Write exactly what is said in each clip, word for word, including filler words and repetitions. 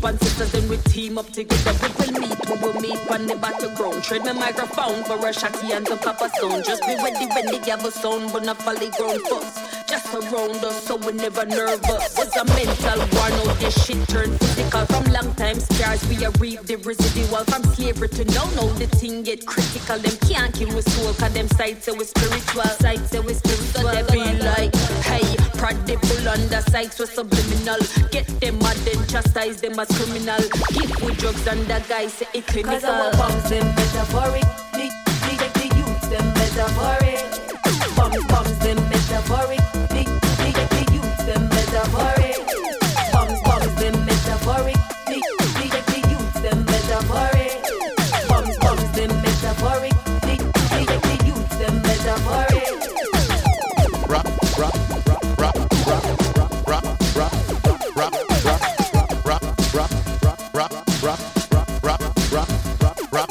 and sisters, then we team up together. We will meet, we will meet on the battleground. Trade my microphone for a shotty and to copper stone. Just be ready when they have a sound, but not folly grown fuss. Just around us, so we never nervous. It's a mental war, now this shit turn physical. From long time scars, we are reap the residual. From slavery to now, now the thing get critical. Them can't kill with soul, cause them sights say we spiritual. Sights say we spiritual. So they be like, hey, prodigal under sights we subliminal. Get them mad then chastise them as criminal. Give with drugs under guys say it clinical. Cause our bombs them metaphoric. Me, me take the youth them metaphoric. Bombs, bombs them metaphoric. Me, me take the youth them metaphoric. Bombs, bombs them metaphoric. Me, me take the youth them metaphoric. Bombs, bombs them metaphoric. Me, me take the youth them metaphoric. Rock, rock, rock, rock, rock, rock, rock, rock, rock, rock, rock, rock, rock, rock,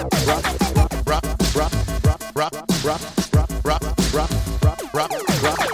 rock, rock, rock, rock,